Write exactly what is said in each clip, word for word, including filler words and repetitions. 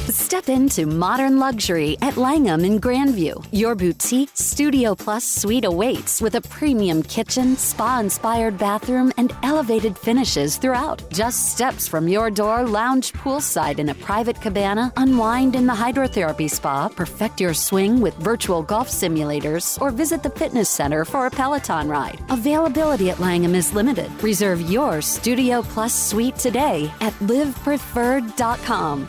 Step into modern luxury at Langham in Grandview. Your boutique Studio Plus suite awaits with a premium kitchen, spa-inspired bathroom, and elevated finishes throughout. Just steps from your door, lounge poolside in a private cabana, unwind in the hydrotherapy spa, perfect your swing with virtual golf simulators, or visit the fitness center for a Peloton ride. Availability at Langham is limited. Reserve your Studio Plus suite today at live preferred dot com.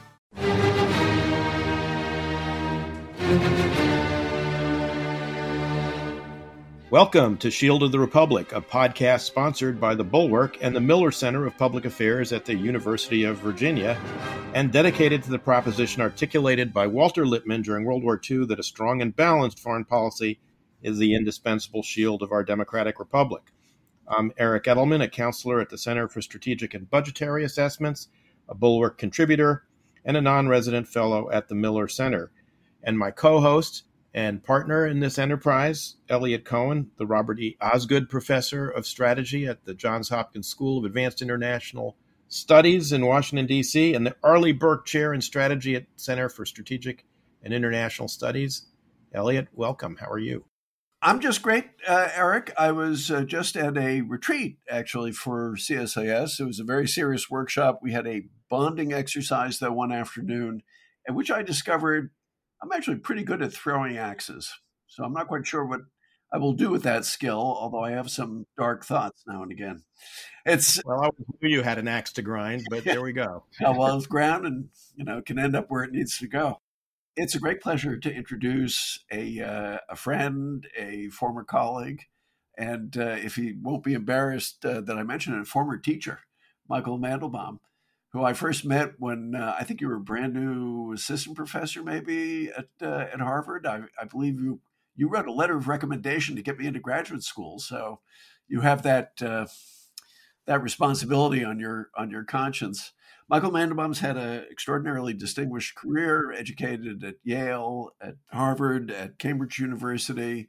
Welcome to Shield of the Republic, a podcast sponsored by the Bulwark and the Miller Center of Public Affairs at the University of Virginia, and dedicated to the proposition articulated by Walter Lippmann during World War Two that a strong and balanced foreign policy is the indispensable shield of our democratic republic. I'm Eric Edelman, a counselor at the Center for Strategic and Budgetary Assessments, a Bulwark contributor, and a non-resident fellow at the Miller Center. And my co-host and partner in this enterprise, Elliot Cohen, the Robert E. Osgood Professor of Strategy at the Johns Hopkins School of Advanced International Studies in Washington, D C, and the Arleigh Burke Chair in Strategy at Center for Strategic and International Studies. Elliot, welcome. How are you? I'm just great, uh, Eric. I was uh, just at a retreat, actually, for C S I S. It was a very serious workshop. We had a bonding exercise that one afternoon, in which I discovered I'm actually pretty good at throwing axes. So I'm not quite sure what I will do with that skill, although I have some dark thoughts now and again. It's Well, I knew you had an axe to grind, but there we go. well, it's ground and, you know, can end up where it needs to go. It's a great pleasure to introduce a uh, a friend, a former colleague, and uh, if he won't be embarrassed uh, that I mentioned it, a former teacher, Michael Mandelbaum, who I first met when uh, I think you were a brand new assistant professor, maybe at uh, at Harvard. I, I believe you you wrote a letter of recommendation to get me into graduate school, so you have that uh, that responsibility on your on your conscience. Michael Mandelbaum's had an extraordinarily distinguished career, educated at Yale, at Harvard, at Cambridge University.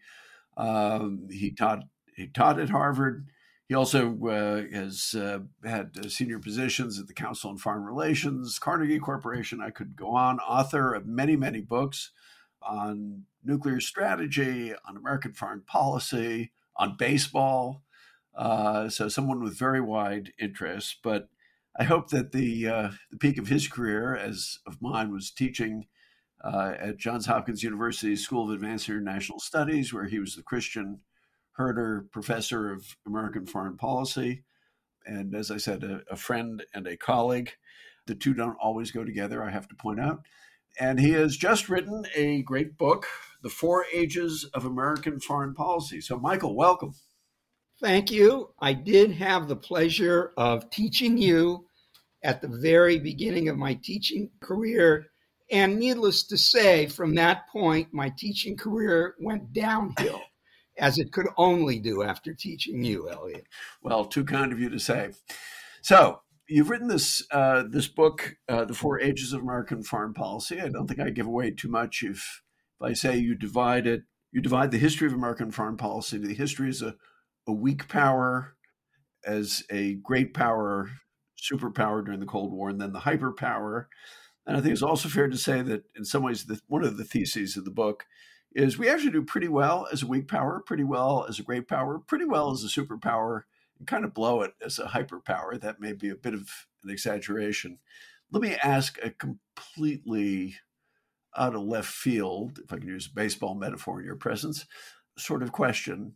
Um, he taught he taught at Harvard. He also uh, has uh, had uh, senior positions at the Council on Foreign Relations, Carnegie Corporation. I could go on. Author of many, many books on nuclear strategy, on American foreign policy, on baseball. Uh, so someone with very wide interests, but I hope that the uh, the peak of his career, as of mine, was teaching uh, at Johns Hopkins University School of Advanced International Studies, where he was the Christian Herter Professor of American Foreign Policy. And as I said, a, a friend and a colleague. The two don't always go together, I have to point out. And he has just written a great book, The Four Ages of American Foreign Policy. So, Michael, welcome. Thank you. I did have the pleasure of teaching you at the very beginning of my teaching career. And needless to say, from that point, my teaching career went downhill, as it could only do after teaching you, Elliot. Well, too kind of you to say. So you've written this uh, this book, uh, The Four Ages of American Foreign Policy. I don't think I give away too much if, if I say you divide it, you divide the history of American foreign policy into the history as a a weak power, as a great power, superpower during the Cold War, and then the hyperpower. And I think it's also fair to say that in some ways, the, one of the theses of the book is we actually do pretty well as a weak power, pretty well as a great power, pretty well as a superpower, and kind of blow it as a hyperpower. That may be a bit of an exaggeration. Let me ask a completely out of left field, if I can use a baseball metaphor in your presence, sort of question.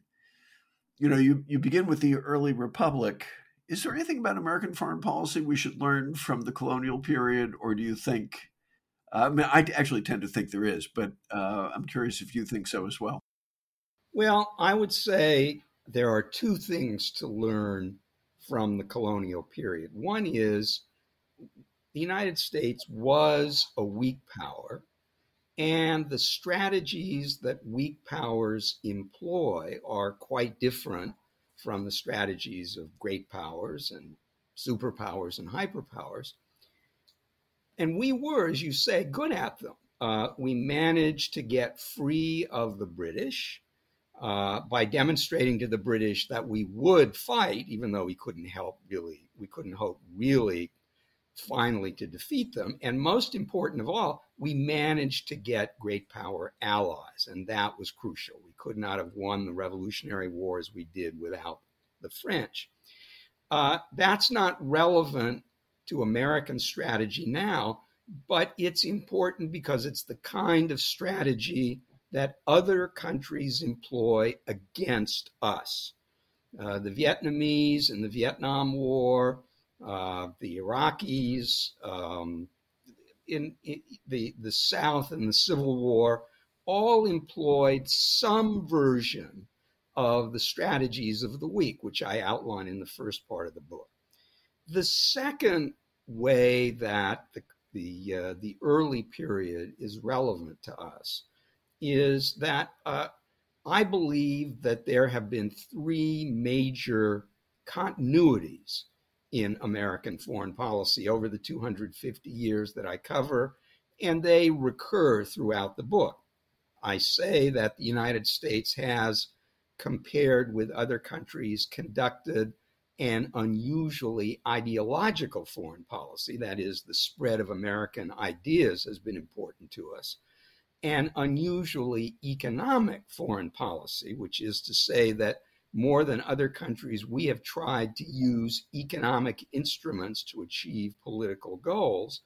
You know, you, you begin with the early republic. Is there anything about American foreign policy we should learn from the colonial period? Or do you think, uh, I mean, I actually tend to think there is, but uh, I'm curious if you think so as well. Well, I would say there are two things to learn from the colonial period. One is the United States was a weak power, and the strategies that weak powers employ are quite different from the strategies of great powers and superpowers and hyperpowers. And we were, as you say, good at them. Uh, we managed to get free of the British uh, by demonstrating to the British that we would fight, even though we couldn't help really, we couldn't hope really finally to defeat them. And most important of all, we managed to get great power allies, and that was crucial. We could not have won the Revolutionary War as we did without the French. Uh, that's not relevant to American strategy now, but it's important because it's the kind of strategy that other countries employ against us. Uh, the Vietnamese in the Vietnam War, uh, the Iraqis, um, in, in the, the South in the Civil War, all employed some version of the strategies of the weak, which I outline in the first part of the book. The second way that the the, uh, the early period is relevant to us is that uh, I believe that there have been three major continuities in American foreign policy over the two hundred fifty years that I cover, and they recur throughout the book. I say that the United States has, compared with other countries, conducted an unusually ideological foreign policy. That is, the spread of American ideas has been important to us. An unusually economic foreign policy, which is to say that more than other countries, we have tried to use economic instruments to achieve political goals,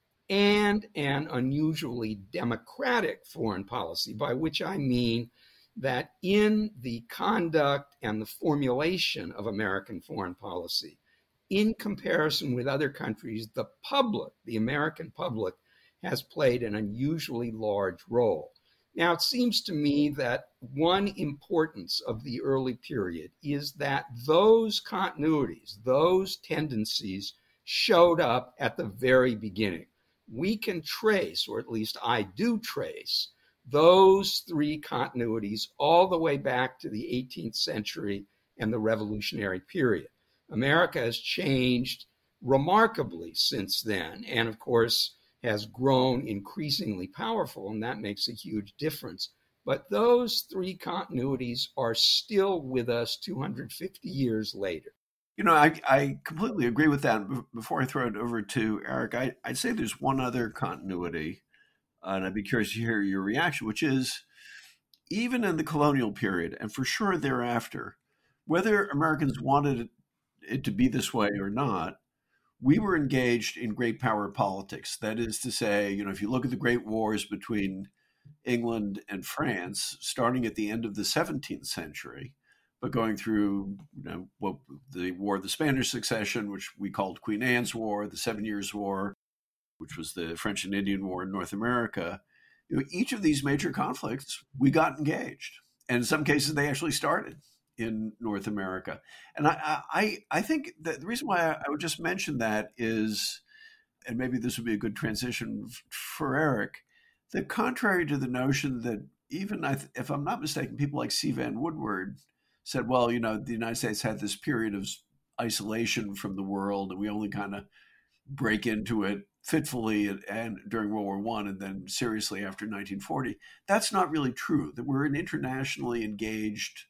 and an unusually democratic foreign policy, by which I mean that in the conduct and the formulation of American foreign policy, in comparison with other countries, the public, the American public, has played an unusually large role. Now, it seems to me that one importance of the early period is that those continuities, those tendencies showed up at the very beginning. We can trace, or at least I do trace, those three continuities all the way back to the eighteenth century and the Revolutionary period. America has changed remarkably since then, and of course has grown increasingly powerful, and that makes a huge difference. But those three continuities are still with us two hundred fifty years later. You know, I, I completely agree with that. Before I throw it over to Eric, I, I'd say there's one other continuity, uh, and I'd be curious to hear your reaction, which is even in the colonial period, and for sure thereafter, whether Americans wanted it to be this way or not, we were engaged in great power politics. That is to say, you know, if you look at the great wars between England and France, starting at the end of the seventeenth century, but going through, you know, what the War of the Spanish Succession, which we called Queen Anne's War, the Seven Years' War, which was the French and Indian War in North America, you know, each of these major conflicts, we got engaged. And in some cases, they actually started in North America. And I, I, I think that the reason why I would just mention that is, and maybe this would be a good transition for Eric, that contrary to the notion that even, if I'm not mistaken, people like C. Vann Woodward said, well, you know, the United States had this period of isolation from the world, and we only kind of break into it fitfully and, and during World War One, and then seriously after nineteen forty. That's not really true. That we're an internationally engaged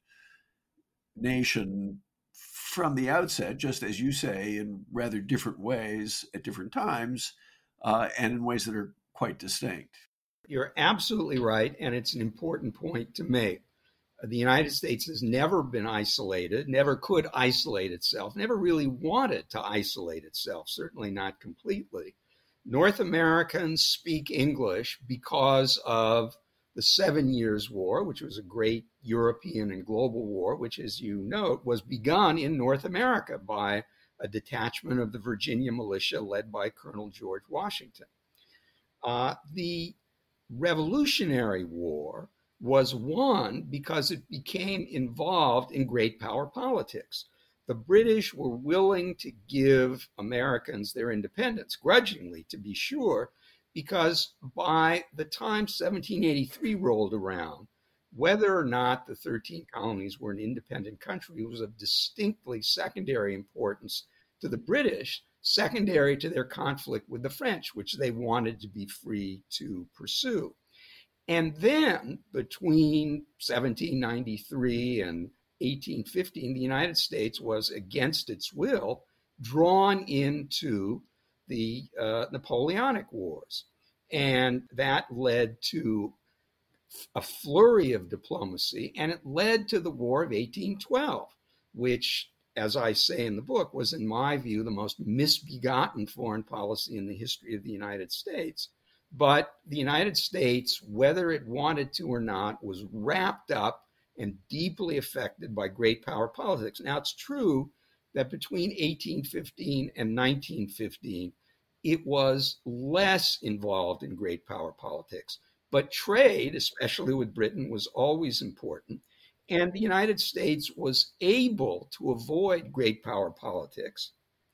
nation from the outset, just as you say, in rather different ways at different times, uh, and in ways that are quite distinct. You're absolutely right, and it's an important point to make. The United States has never been isolated, never could isolate itself, never really wanted to isolate itself, certainly not completely. North Americans speak English because of the Seven Years' War, which was a great European and global war, which, as you note, was begun in North America by a detachment of the Virginia militia led by Colonel George Washington. Uh, the Revolutionary War was won because it became involved in great power politics. The British were willing to give Americans their independence, grudgingly to be sure, because by the time seventeen eighty-three rolled around, whether or not the thirteen colonies were an independent country was of distinctly secondary importance to the British, secondary to their conflict with the French, which they wanted to be free to pursue. And then between seventeen ninety-three and eighteen fifteen, the United States was, against its will, drawn into the uh, Napoleonic Wars. And that led to a flurry of diplomacy, and it led to the War of eighteen twelve, which, as I say in the book, was, in my view, the most misbegotten foreign policy in the history of the United States. But the United States, whether it wanted to or not, was wrapped up and deeply affected by great power politics. Now, it's true that between eighteen fifteen and nineteen fifteen, it was less involved in great power politics. But trade, especially with Britain, was always important. And the United States was able to avoid great power politics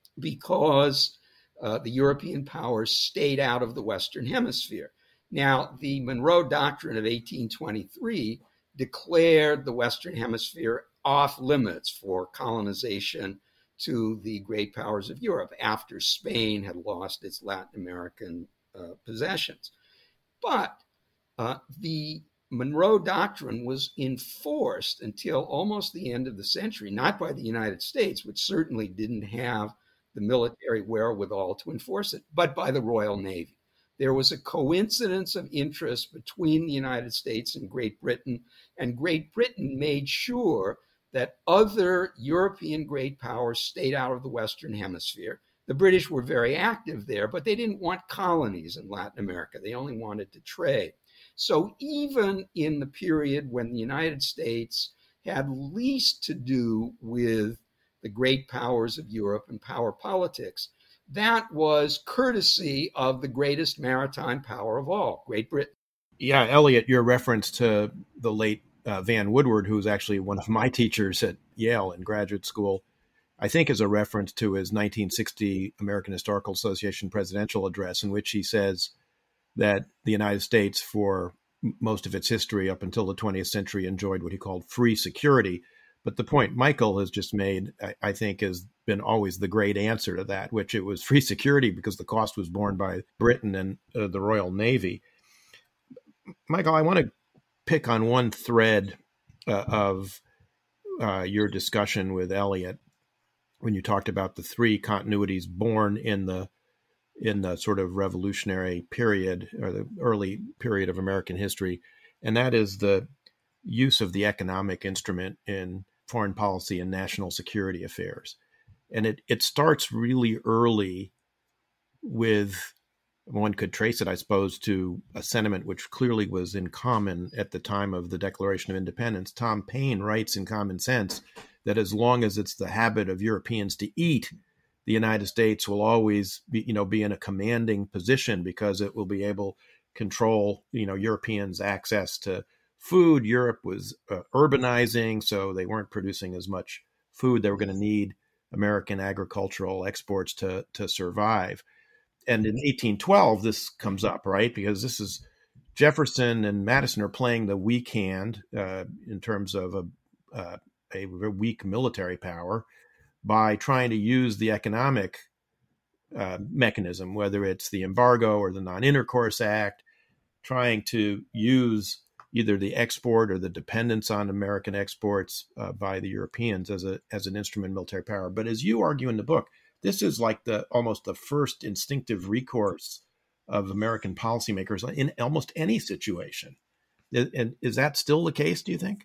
because uh, the European powers stayed out of the Western Hemisphere. Now, the Monroe Doctrine of eighteen twenty-three declared the Western Hemisphere off limits for colonization to the great powers of Europe after Spain had lost its Latin American uh, possessions. But uh, the Monroe Doctrine was enforced until almost the end of the century, not by the United States, which certainly didn't have the military wherewithal to enforce it, but by the Royal Navy. There was a coincidence of interest between the United States and Great Britain, and Great Britain made sure that other European great powers stayed out of the Western Hemisphere. The British were very active there, but they didn't want colonies in Latin America. They only wanted to trade. So even in the period when the United States had least to do with the great powers of Europe and power politics, that was courtesy of the greatest maritime power of all, Great Britain. Yeah, Elliot, your reference to the late uh, Van Woodward, who was actually one of my teachers at Yale in graduate school, I think is a reference to his nineteen sixty American Historical Association presidential address, in which he says that the United States, for most of its history up until the twentieth century, enjoyed what he called free security. But the point Michael has just made, I, I think, has been always the great answer to that, which it was free security because the cost was borne by Britain and uh, the Royal Navy. Michael, I want to pick on one thread uh, of uh, your discussion with Elliot when you talked about the three continuities born in the in the sort of revolutionary period or the early period of American history, and that is the use of the economic instrument in foreign policy and national security affairs. And it, it starts really early with, one could trace it, I suppose, to a sentiment which clearly was in common at the time of the Declaration of Independence. Tom Paine writes in Common Sense that as long as it's the habit of Europeans to eat, the United States will always be, you know, be in a commanding position because it will be able to control, you know, Europeans' access to food. Europe was uh, urbanizing, so they weren't producing as much food. They were going to need American agricultural exports to to survive. And in eighteen twelve, this comes up, right? Because this is Jefferson and Madison are playing the weak hand uh, in terms of a, uh, a weak military power by trying to use the economic uh, mechanism, whether it's the embargo or the Non-Intercourse Act, trying to use either the export or the dependence on American exports uh, by the Europeans as a as an instrument of military power. But as you argue in the book, this is like the almost the first instinctive recourse of American policymakers in almost any situation. And is that still the case, do you think?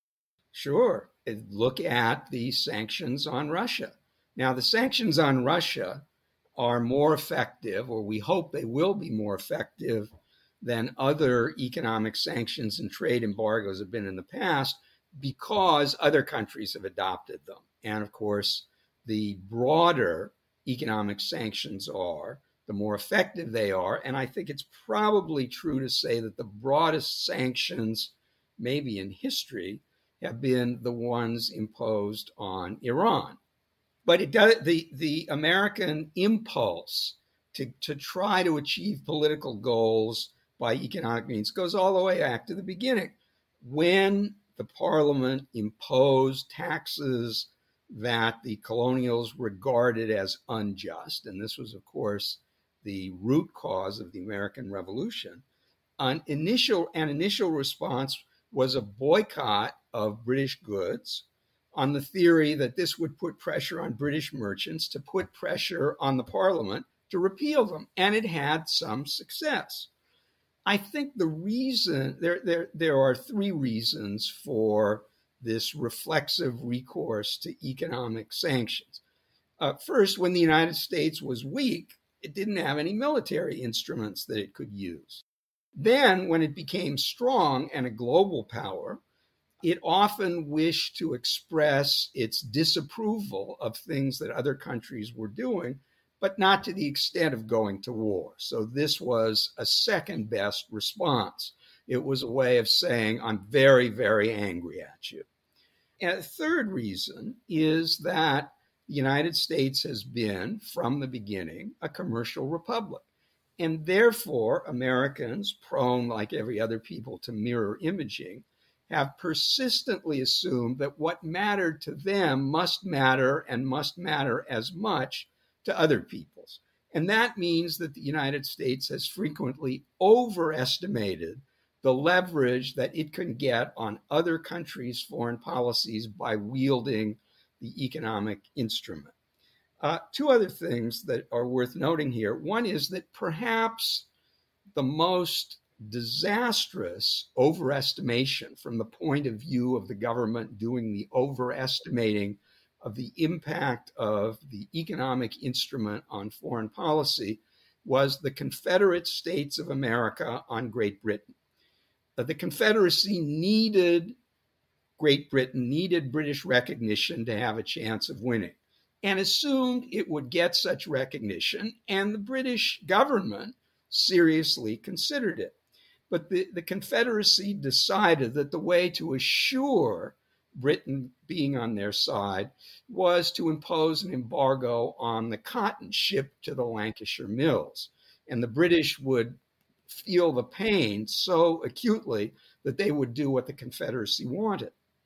Sure. Look at the sanctions on Russia. Now, the sanctions on Russia are more effective, or we hope they will be more effective than other economic sanctions and trade embargoes have been in the past because other countries have adopted them. And of course, the broader economic sanctions are, the more effective they are. And I think it's probably true to say that the broadest sanctions, maybe in history, have been the ones imposed on Iran. But it does, the, the American impulse to, to try to achieve political goals by economic means goes all the way back to the beginning, when the Parliament imposed taxes that the colonials regarded as unjust. And this was, of course, the root cause of the American Revolution. An initial, an initial response was a boycott of British goods on the theory that this would put pressure on British merchants to put pressure on the Parliament to repeal them, and it had some success. I think the reason, there, there, there are three reasons for this reflexive recourse to economic sanctions. Uh, first, when the United States was weak, it didn't have any military instruments that it could use. Then, when it became strong and a global power, it often wished to express its disapproval of things that other countries were doing, but not to the extent of going to war. So this was a second best response. It was a way of saying, I'm very, very angry at you. And a third reason is that the United States has been, from the beginning, a commercial republic. And therefore, Americans, prone like every other people to mirror imaging, have persistently assumed that what mattered to them must matter and must matter as much to other peoples. And that means that the United States has frequently overestimated the leverage that it can get on other countries' foreign policies by wielding the economic instrument. Uh, two other things that are worth noting here. One is that perhaps the most disastrous overestimation from the point of view of the government doing the overestimating of the impact of the economic instrument on foreign policy was the Confederate States of America on Great Britain. The Confederacy needed Great Britain, needed British recognition to have a chance of winning, and assumed it would get such recognition, and the British government seriously considered it. But the, the Confederacy decided that the way to assure Britain being on their side was to impose an embargo on the cotton shipped to the Lancashire mills. And the British would feel the pain so acutely that they would do what the Confederacy wanted.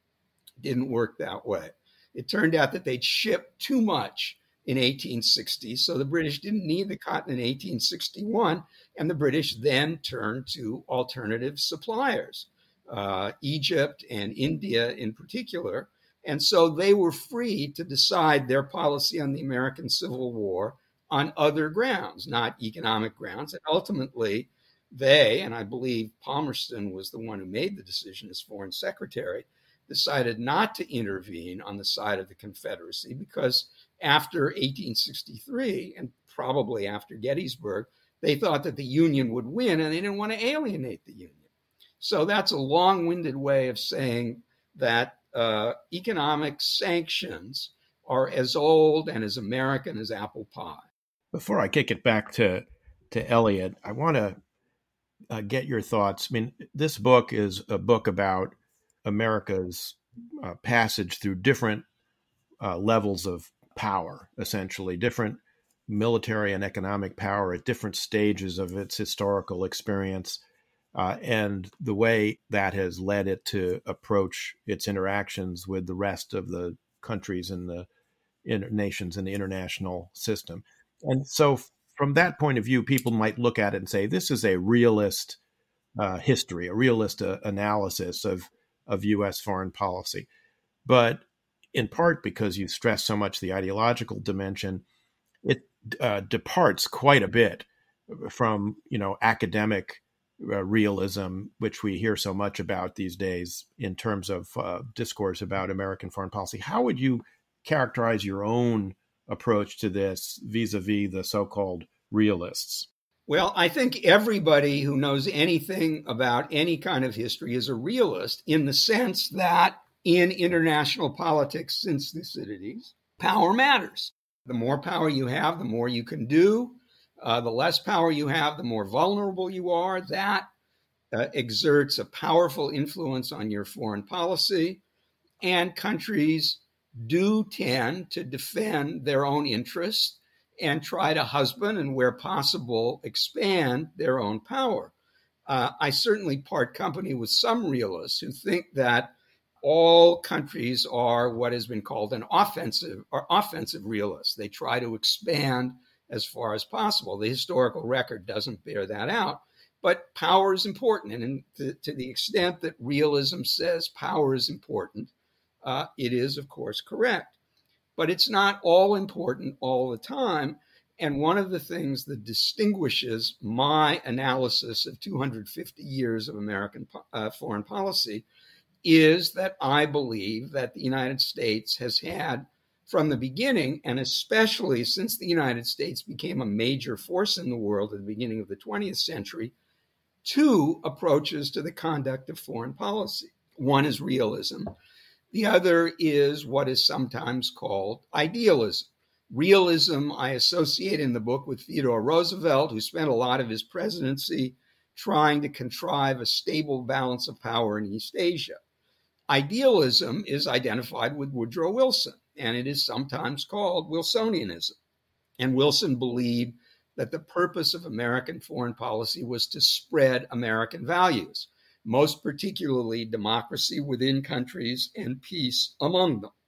It didn't work that way. It turned out that they'd shipped too much in eighteen sixty, so the British didn't need the cotton in eighteen sixty-one, and the British then turned to alternative suppliers, uh, Egypt and India in particular, and so they were free to decide their policy on the American Civil War on other grounds, not economic grounds, and ultimately they, and I believe Palmerston was the one who made the decision as Foreign Secretary, decided not to intervene on the side of the Confederacy because after eighteen sixty-three, and probably after Gettysburg, they thought that the Union would win and they didn't want to alienate the Union. So that's a long-winded way of saying that uh, economic sanctions are as old and as American as apple pie. Before I kick it back to, to Elliot, I want to uh, get your thoughts. I mean, this book is a book about America's uh, passage through different uh, levels of power, essentially, different military and economic power at different stages of its historical experience, uh, and the way that has led it to approach its interactions with the rest of the countries and the inter- nations in the international system. And so from that point of view, people might look at it and say, this is a realist uh, history, a realist uh, analysis of, of U S foreign policy. But in part because you stress so much the ideological dimension, it uh, departs quite a bit from, you know, academic uh, realism, which we hear so much about these days in terms of uh, discourse about American foreign policy. How would you characterize your own approach to this vis-a-vis the so-called realists? Well, I think everybody who knows anything about any kind of history is a realist in the sense that in international politics since Thucydides, power matters. The more power you have, the more you can do. Uh, the less power you have, the more vulnerable you are. That uh, exerts a powerful influence on your foreign policy. And countries do tend to defend their own interests and try to husband and, where possible, expand their own power. Uh, I certainly part company with some realists who think that all countries are what has been called an offensive or offensive realists. They try to expand as far as possible. The historical record doesn't bear that out, but power is important. And in, to, to the extent that realism says power is important, uh, it is, of course, correct. But it's not all important all the time. And one of the things that distinguishes my analysis of two hundred fifty years of American uh, foreign policy is that I believe that the United States has had, from the beginning, and especially since the United States became a major force in the world at the beginning of the twentieth century, two approaches to the conduct of foreign policy. One is realism. The other is what is sometimes called idealism. Realism I associate in the book with Theodore Roosevelt, who spent a lot of his presidency trying to contrive a stable balance of power in East Asia. Idealism is identified with Woodrow Wilson, and it is sometimes called Wilsonianism. And Wilson believed that the purpose of American foreign policy was to spread American values, most particularly democracy within countries and peace among them.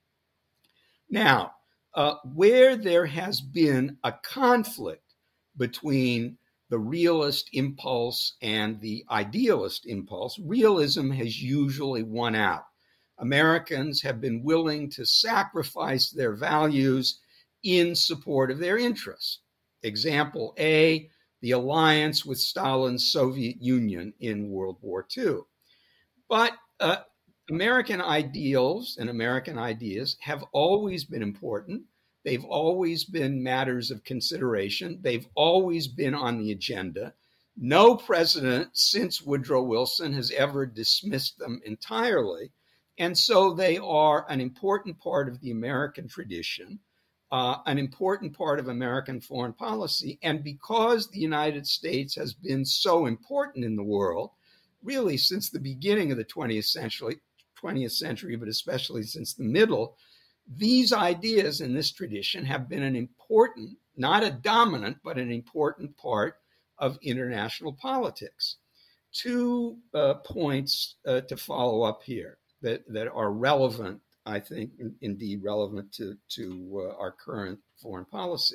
Now, uh, where there has been a conflict between the realist impulse and the idealist impulse, realism has usually won out. Americans have been willing to sacrifice their values in support of their interests. Example A, the alliance with Stalin's Soviet Union in World War Two. But uh, American ideals and American ideas have always been important. They've always been matters of consideration. They've always been on the agenda. No president since Woodrow Wilson has ever dismissed them entirely. And so they are an important part of the American tradition, uh, an important part of American foreign policy. And because the United States has been so important in the world, really since the beginning of the twentieth century, twentieth century, but especially since the middle, these ideas in this tradition have been an important, not a dominant, but an important part of international politics. Two uh, points uh, to follow up here that, that are relevant, I think, in, indeed relevant to, to uh, our current foreign policy.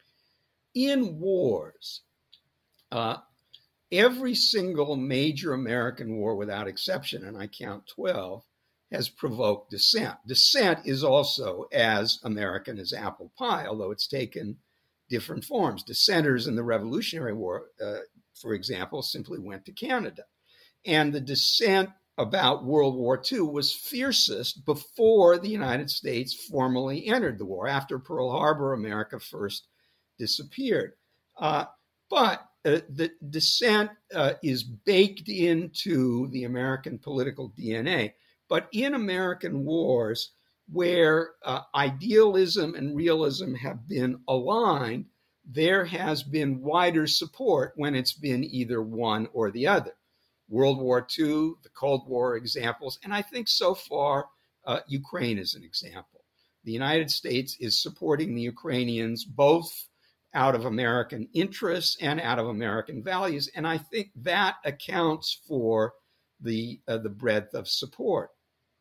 In wars, uh, every single major American war without exception, and I count twelve, has provoked dissent. Dissent is also as American as apple pie, although it's taken different forms. Dissenters in the Revolutionary War, uh, for example, simply went to Canada. And the dissent about World War Two was fiercest before the United States formally entered the war. After Pearl Harbor, America first disappeared. Uh, but uh, the dissent uh, is baked into the American political D N A. But in American wars, where uh, idealism and realism have been aligned, there has been wider support when it's been either one or the other. World War Two, the Cold War examples, and I think so far uh, Ukraine is an example. The United States is supporting the Ukrainians both out of American interests and out of American values, and I think that accounts for the uh, the breadth of support.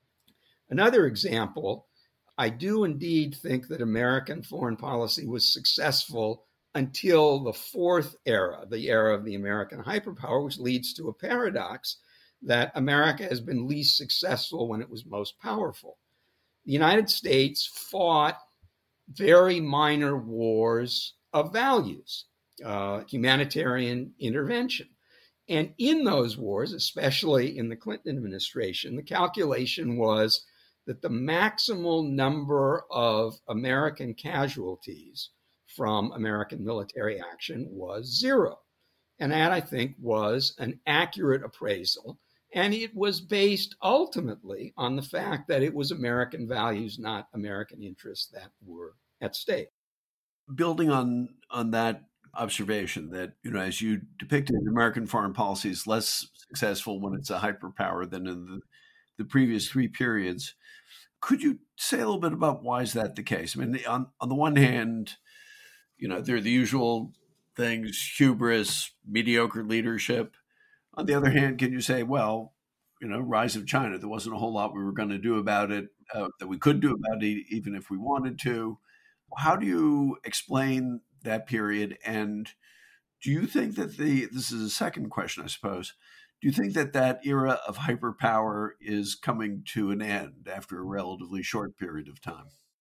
Another example, I do indeed think that American foreign policy was successful until the fourth era, the era of the American hyperpower, which leads to a paradox that America has been least successful when it was most powerful. The United States fought very minor wars of values, uh, humanitarian intervention. And in those wars, especially in the Clinton administration, the calculation was that the maximal number of American casualties from American military action was zero. And that, I think, was an accurate appraisal. And it was based ultimately on the fact that it was American values, not American interests, that were at stake. Building on, on that observation that, you know, as you depicted, American foreign policy is less successful when it's a hyperpower than in the, the previous three periods. Could you say a little bit about why is that the case? I mean, on, on the one hand, you know, there are the usual things, hubris, mediocre leadership. On the other hand, can you say, well, you know, rise of China, there wasn't a whole lot we were going to do about it, uh, that we could do about it, even if we wanted to. How do you explain that period? And do you think that the, this is a second question, I suppose, do you think that that era of hyperpower is coming to an end after a relatively short period of time?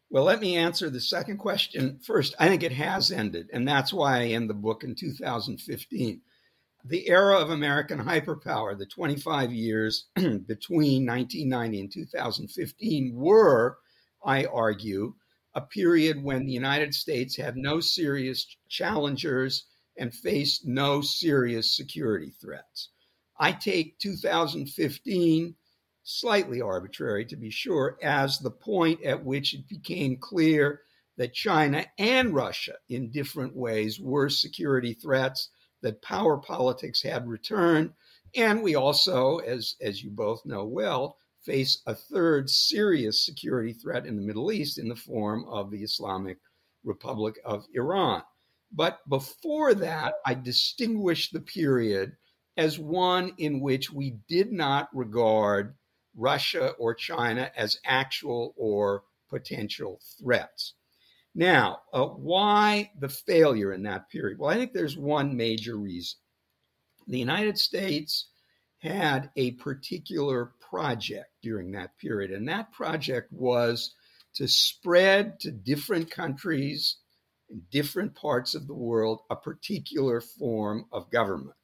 Well, let me answer the second question first. I think it has ended, and that's why I end the book in two thousand fifteen. The era of American hyperpower, the twenty-five years between nineteen ninety and two thousand fifteen, were, I argue, a period when the United States had no serious challengers and faced no serious security threats. I take two thousand fifteen, slightly arbitrary to be sure, as the point at which it became clear that China and Russia in different ways were security threats, that power politics had returned. And we also, as, as you both know well, face a third serious security threat in the Middle East in the form of the Islamic Republic of Iran. But before that, I distinguished the period as one in which we did not regard Russia or China as actual or potential threats. Now, uh, why the failure in that period? Well, I think there's one major reason. The United States had a particular project during that period, and that project was to spread to different countries in different parts of the world a particular form of government,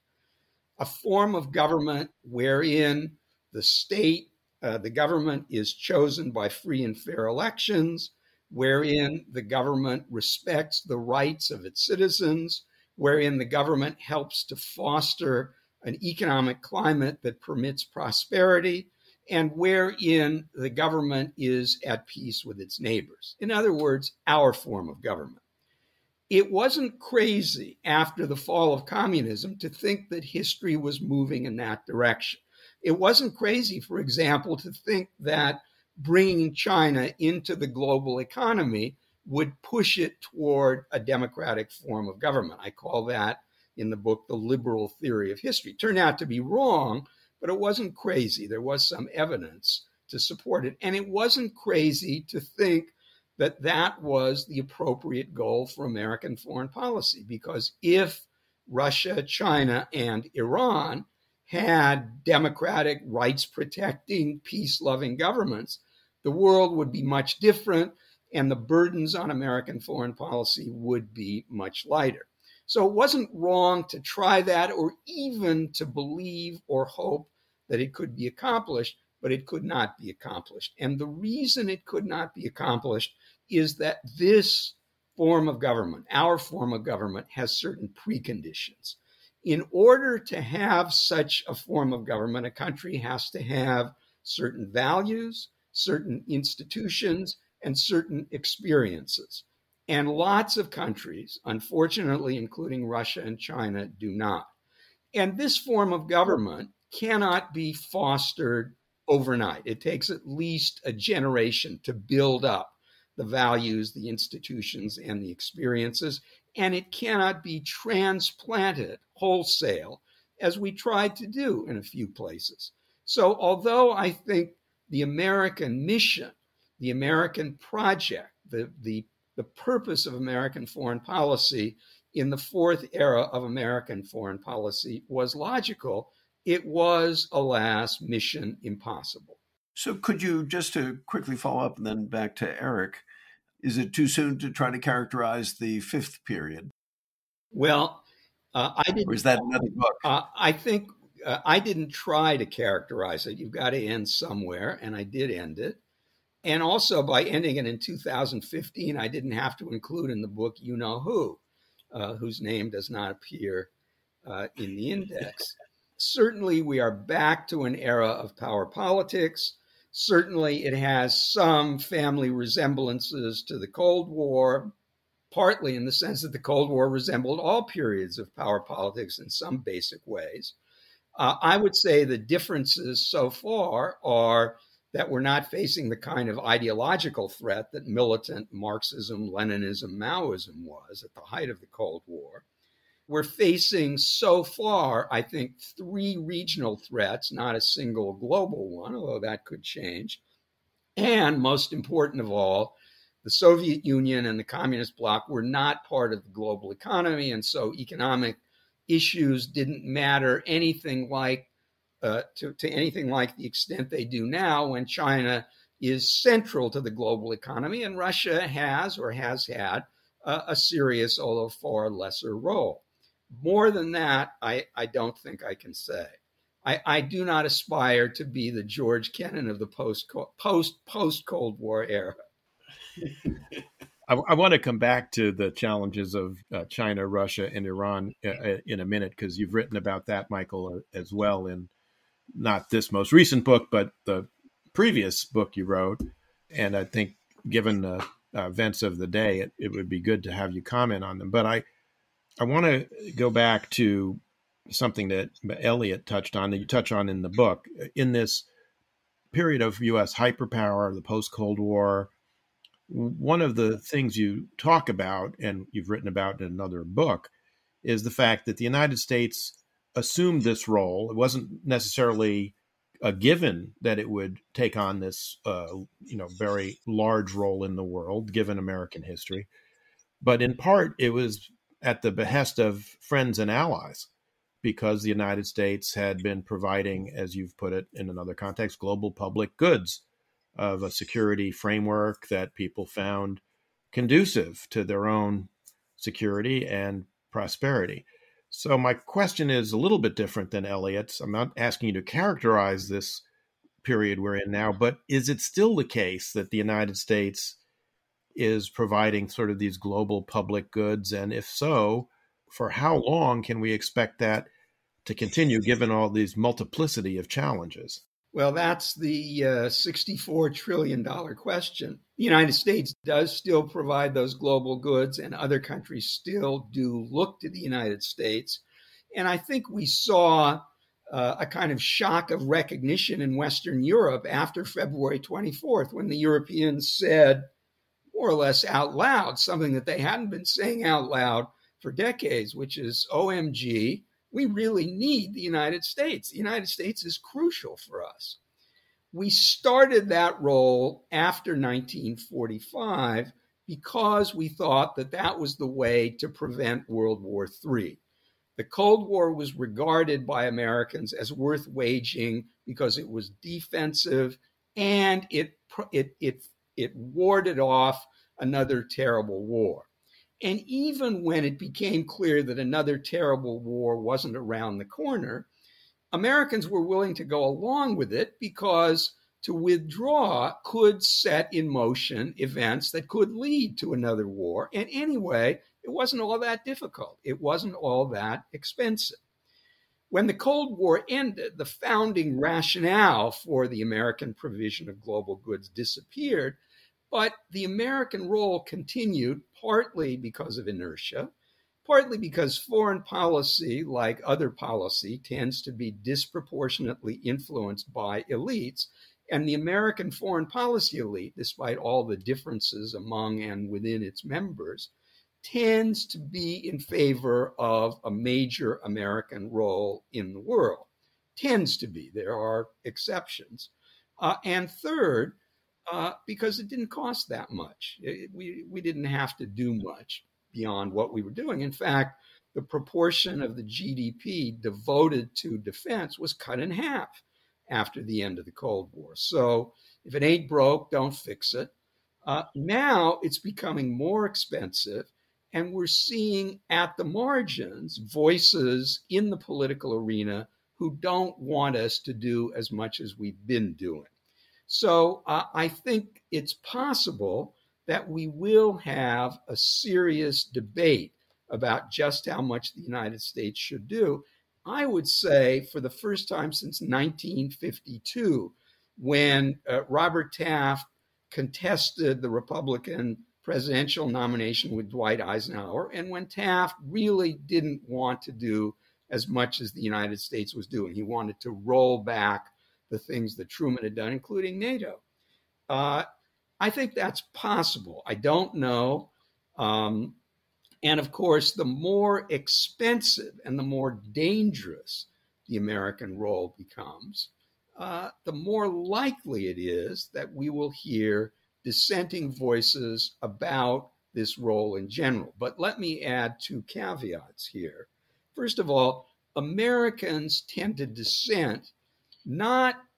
a form of government wherein the state, uh, the government is chosen by free and fair elections, wherein the government respects the rights of its citizens, wherein the government helps to foster an economic climate that permits prosperity, and wherein the government is at peace with its neighbors. In other words, our form of government. It wasn't crazy after the fall of communism to think that history was moving in that direction. It wasn't crazy, for example, to think that bringing China into the global economy would push it toward a democratic form of government. I call that in the book the liberal theory of history. It turned out to be wrong, but it wasn't crazy. There was some evidence to support it. And it wasn't crazy to think that that was the appropriate goal for American foreign policy, because if Russia, China, and Iran had democratic, rights-protecting, peace-loving governments, the world would be much different, and the burdens on American foreign policy would be much lighter. So it wasn't wrong to try that, or even to believe or hope that it could be accomplished, but it could not be accomplished. And the reason it could not be accomplished is that this form of government, our form of government, has certain preconditions. In order to have such a form of government, a country has to have certain values, certain institutions, and certain experiences. And lots of countries, unfortunately, including Russia and China, do not. And this form of government cannot be fostered overnight. It takes at least a generation to build up the values, the institutions, and the experiences, and it cannot be transplanted wholesale, as we tried to do in a few places. So although I think the American mission, the American project, the, the, the purpose of American foreign policy in the fourth era of American foreign policy was logical, it was, alas, mission impossible. So could you, just to quickly follow up and then back to Eric, is it too soon to try to characterize the fifth period? Well, uh, I didn't. Or is that another book? Uh, I think uh, I didn't try to characterize it. You've got to end somewhere, and I did end it. And also, by ending it in two thousand fifteen, I didn't have to include in the book You Know Who, uh, whose name does not appear uh, in the index. Certainly, we are back to an era of power politics. Certainly, it has some family resemblances to the Cold War, partly in the sense that the Cold War resembled all periods of power politics in some basic ways. Uh, I would say the differences so far are that we're not facing the kind of ideological threat that militant Marxism, Leninism, Maoism was at the height of the Cold War. We're facing so far, I think, three regional threats, not a single global one, although that could change. And most important of all, the Soviet Union and the Communist bloc were not part of the global economy, and so economic issues didn't matter anything like uh, to, to anything like the extent they do now when China is central to the global economy, and Russia has or has had a, a serious, although far lesser role. More than that, I, I don't think I can say. I, I do not aspire to be the George Kennan of the post post post Cold War era. I, I want to come back to the challenges of uh, China, Russia, and Iran uh, in a minute, because you've written about that, Michael, as well, in not this most recent book, but the previous book you wrote. And I think, given the uh, events of the day, it, it would be good to have you comment on them. But I, I want to go back to something that Elliot touched on, that you touch on in the book. In this period of U S hyperpower, the post-Cold War, one of the things you talk about, and you've written about in another book, is the fact that the United States assumed this role. It wasn't necessarily a given that it would take on this, uh, you know, very large role in the world, given American history. But in part, it was at the behest of friends and allies, because the United States had been providing, as you've put it in another context, global public goods of a security framework that people found conducive to their own security and prosperity. So my question is a little bit different than Elliot's. I'm not asking you to characterize this period we're in now, but is it still the case that the United States is providing sort of these global public goods? And if so, for how long can we expect that to continue, given all these multiplicity of challenges? Well, that's the uh, sixty-four trillion dollars question. The United States does still provide those global goods, and other countries still do look to the United States. And I think we saw uh, a kind of shock of recognition in Western Europe after February twenty-fourth, when the Europeans said, more or less out loud, something that they hadn't been saying out loud for decades, which is, O M G, we really need the United States. The United States is crucial for us. We started that role after nineteen forty-five because we thought that that was the way to prevent World War Three. The Cold War was regarded by Americans as worth waging because it was defensive, and it it it it warded off another terrible war. And even when it became clear that another terrible war wasn't around the corner, Americans were willing to go along with it because to withdraw could set in motion events that could lead to another war. And anyway, it wasn't all that difficult. It wasn't all that expensive. When the Cold War ended, the founding rationale for the American provision of global goods disappeared, but the American role continued, partly because of inertia, partly because foreign policy, like other policy, tends to be disproportionately influenced by elites. And the American foreign policy elite, despite all the differences among and within its members, tends to be in favor of a major American role in the world. Tends to be. There are exceptions. Uh, and third, Uh, because it didn't cost that much. It, we, we didn't have to do much beyond what we were doing. In fact, the proportion of the G D P devoted to defense was cut in half after the end of the Cold War. So if it ain't broke, don't fix it. Uh, now it's becoming more expensive, and we're seeing at the margins voices in the political arena who don't want us to do as much as we've been doing. So uh, I think it's possible that we will have a serious debate about just how much the United States should do. I would say for the first time since nineteen fifty-two, when uh, Robert Taft contested the Republican presidential nomination with Dwight Eisenhower, and when Taft really didn't want to do as much as the United States was doing. He wanted to roll back the things that Truman had done, including NATO. Uh, I think that's possible. I don't know. Um, and of course, the more expensive and the more dangerous the American role becomes, uh, the more likely it is that we will hear dissenting voices about this role in general. But let me add two caveats here. First of all, Americans tend to dissent not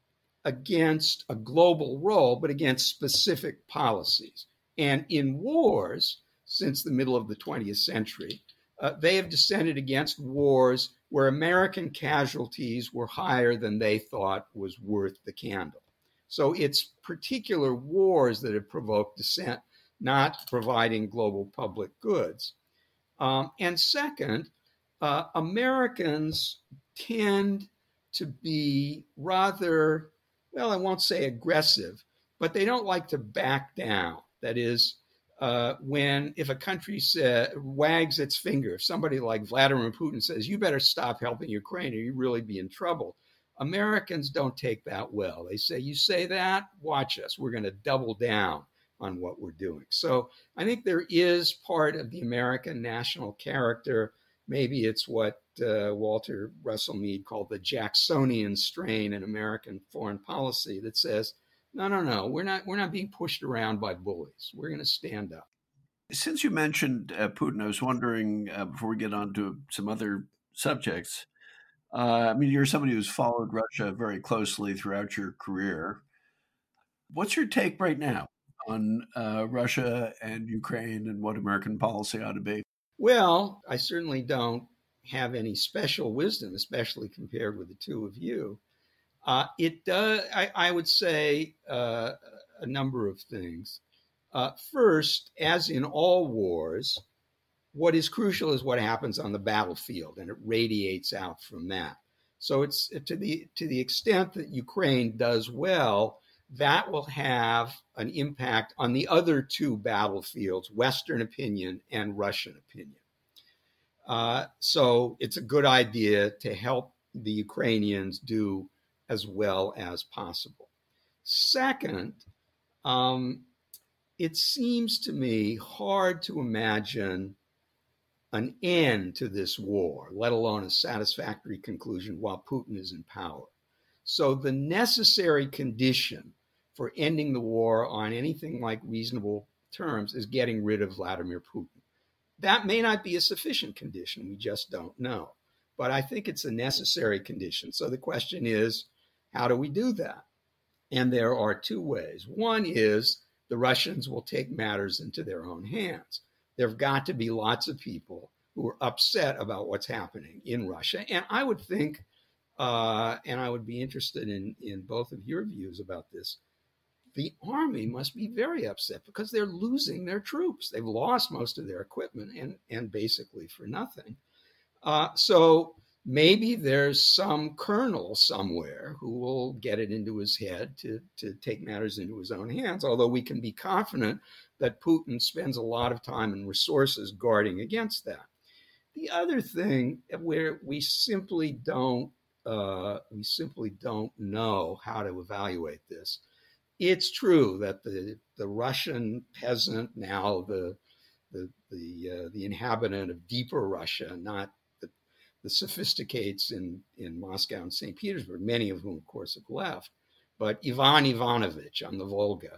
against a global role, but against specific policies. And in wars, since the middle of the twentieth century, uh, they have descended against wars where American casualties were higher than they thought was worth the candle. So it's particular wars that have provoked dissent, not providing global public goods. Um, and second, uh, Americans tend to be rather, well, I won't say aggressive, but they don't like to back down. That is, uh, when if a country say, wags its finger, if somebody like Vladimir Putin says, you better stop helping Ukraine or you really be in trouble, Americans don't take that well. They say, you say that, watch us. We're going to double down on what we're doing. So I think there is part of the American national character. Maybe it's what uh, Walter Russell Mead called the Jacksonian strain in American foreign policy that says, no, no, no, we're not, we're not being pushed around by bullies. We're going to stand up. Since you mentioned uh, Putin, I was wondering, uh, before we get on to some other subjects, uh, I mean, you're somebody who's followed Russia very closely throughout your career. What's your take right now on uh, Russia and Ukraine and what American policy ought to be? Well, I certainly don't have any special wisdom, especially compared with the two of you. Uh, it does, I, I would say, uh, a number of things. Uh, first, as in all wars, what is crucial is what happens on the battlefield, and it radiates out from that. So it's to the to the extent that Ukraine does well, that will have an impact on the other two battlefields, Western opinion and Russian opinion. Uh, so it's a good idea to help the Ukrainians do as well as possible. Second, um, it seems to me hard to imagine an end to this war, let alone a satisfactory conclusion while Putin is in power. So the necessary condition for ending the war on anything like reasonable terms is getting rid of Vladimir Putin. That may not be a sufficient condition. We just don't know. But I think it's a necessary condition. So the question is, how do we do that? And there are two ways. One is the Russians will take matters into their own hands. There have got to be lots of people who are upset about what's happening in Russia. And I would think, uh, and I would be interested in, in both of your views about this, the army must be very upset because they're losing their troops. They've lost most of their equipment and, and basically for nothing. Uh, so maybe there's some colonel somewhere who will get it into his head to, to take matters into his own hands, although we can be confident that Putin spends a lot of time and resources guarding against that. The other thing where we simply don't, uh, we simply don't know how to evaluate this. It's true that the, the Russian peasant, now the the the, uh, the inhabitant of deeper Russia, not the, the sophisticates in, in Moscow and Saint Petersburg, many of whom, of course, have left, but Ivan Ivanovich on the Volga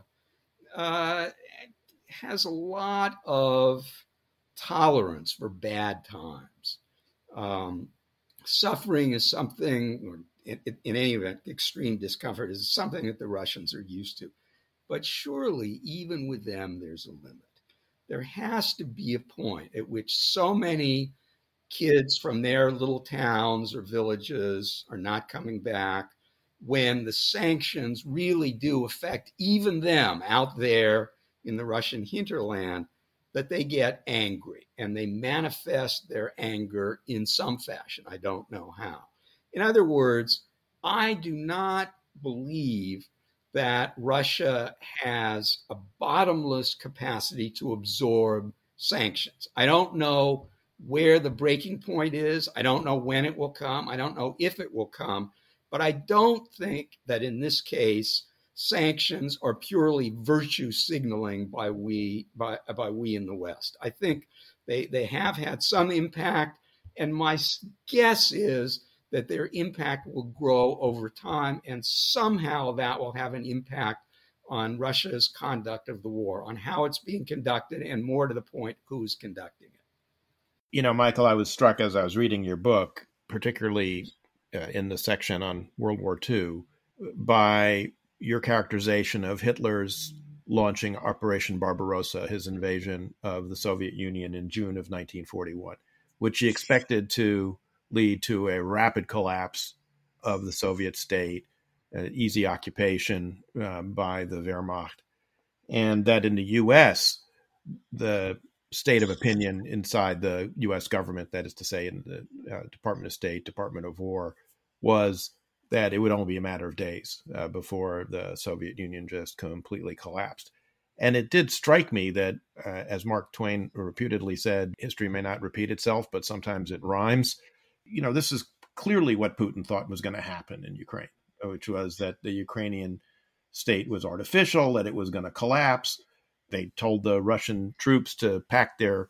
uh, has a lot of tolerance for bad times. Um, suffering is something, or in, in any event, extreme discomfort is something that the Russians are used to. But surely, even with them, there's a limit. There has to be a point at which so many kids from their little towns or villages are not coming back, when the sanctions really do affect even them out there in the Russian hinterland, that they get angry and they manifest their anger in some fashion. I don't know how. In other words, I do not believe that Russia has a bottomless capacity to absorb sanctions. I don't know where the breaking point is. I don't know when it will come. I don't know if it will come. But I don't think that in this case, sanctions are purely virtue signaling by we by, by we in the West. I think they, they have had some impact, and my guess is that their impact will grow over time, and somehow that will have an impact on Russia's conduct of the war, on how it's being conducted, and more to the point, who's conducting it. You know, Michael, I was struck as I was reading your book, particularly uh, in the section on World War Two, by your characterization of Hitler's launching Operation Barbarossa, his invasion of the Soviet Union in June of nineteen forty-one, which he expected to lead to a rapid collapse of the Soviet state, an easy occupation uh, by the Wehrmacht, and that in the U S, the state of opinion inside the U S government, that is to say in the uh, Department of State, Department of War, was that it would only be a matter of days uh, before the Soviet Union just completely collapsed. And it did strike me that, uh, as Mark Twain reputedly said, history may not repeat itself, but sometimes it rhymes. You know, this is clearly what Putin thought was going to happen in Ukraine, which was that the Ukrainian state was artificial, that it was going to collapse. They told the Russian troops to pack their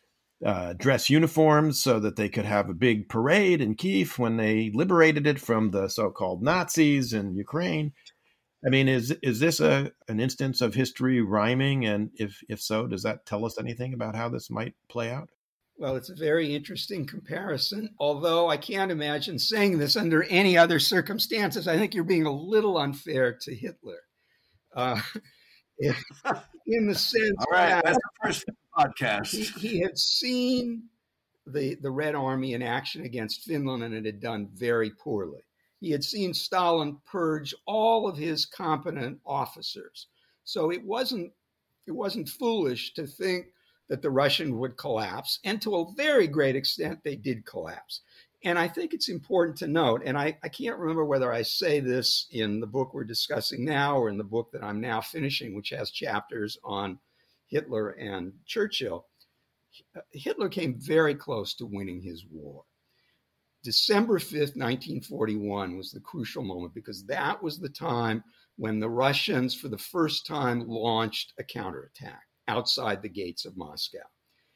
uh, dress uniforms so that they could have a big parade in Kyiv when they liberated it from the so-called Nazis in Ukraine. I mean, is is this a an instance of history rhyming? And if if so, does that tell us anything about how this might play out? Well, it's a very interesting comparison, although I can't imagine saying this under any other circumstances. I think you're being a little unfair to Hitler. Uh, if, in the sense All right, that that's the first podcast. He, he had seen the, the Red Army in action against Finland, and it had done very poorly. He had seen Stalin purge all of his competent officers. So it wasn't it wasn't foolish to think that the Russian would collapse. And to a very great extent, they did collapse. And I think it's important to note, and I, I can't remember whether I say this in the book we're discussing now or in the book that I'm now finishing, which has chapters on Hitler and Churchill. Hitler came very close to winning his war. December fifth, nineteen forty-one was the crucial moment because that was the time when the Russians, for the first time, launched a counterattack outside the gates of Moscow.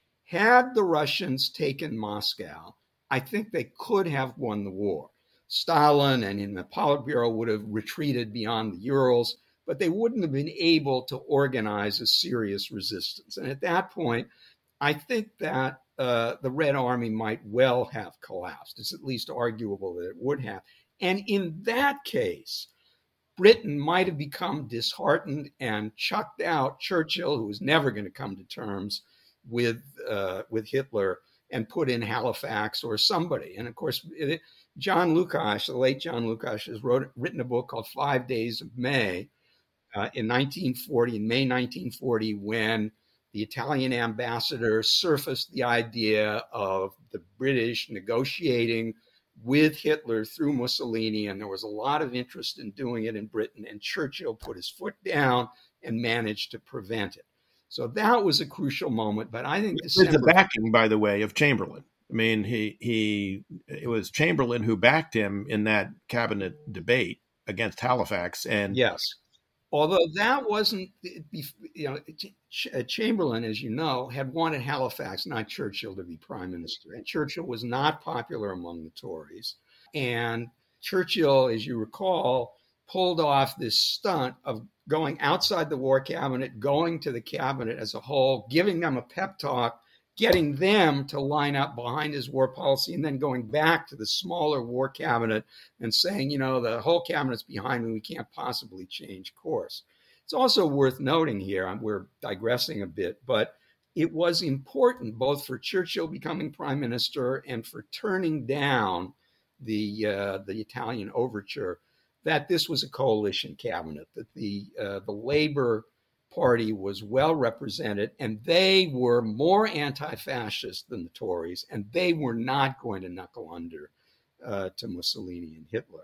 Had the Russians taken Moscow, I think they could have won the war. Stalin and in the Politburo would have retreated beyond the Urals, but they wouldn't have been able to organize a serious resistance. And at that point, I think that uh, the Red Army might well have collapsed. It's at least arguable that it would have. And in that case, Britain might have become disheartened and chucked out Churchill, who was never going to come to terms with uh, with Hitler, and put in Halifax or somebody. And of course, it, John Lukács, the late John Lukács, has wrote, written a book called Five Days of May uh, in nineteen forty, in May nineteen forty, when the Italian ambassador surfaced the idea of the British negotiating with Hitler through Mussolini, and there was a lot of interest in doing it in Britain, and Churchill put his foot down and managed to prevent it. So that was a crucial moment, but I think December... With the backing, by the way, of Chamberlain. I mean, he he it was Chamberlain who backed him in that cabinet debate against Halifax, and yes, although that wasn't, you know, Chamberlain, as you know, had wanted Halifax, not Churchill, to be prime minister, and Churchill was not popular among the Tories, and Churchill, as you recall, pulled off this stunt of going outside the war cabinet, going to the cabinet as a whole, giving them a pep talk, getting them to line up behind his war policy, and then going back to the smaller war cabinet and saying, you know, the whole cabinet's behind me, we can't possibly change course. It's also worth noting here, we're digressing a bit, but it was important both for Churchill becoming prime minister and for turning down the uh, the Italian overture, that this was a coalition cabinet, that the uh, the Labour Party was well represented, and they were more anti-fascist than the Tories, and they were not going to knuckle under uh, to Mussolini and Hitler.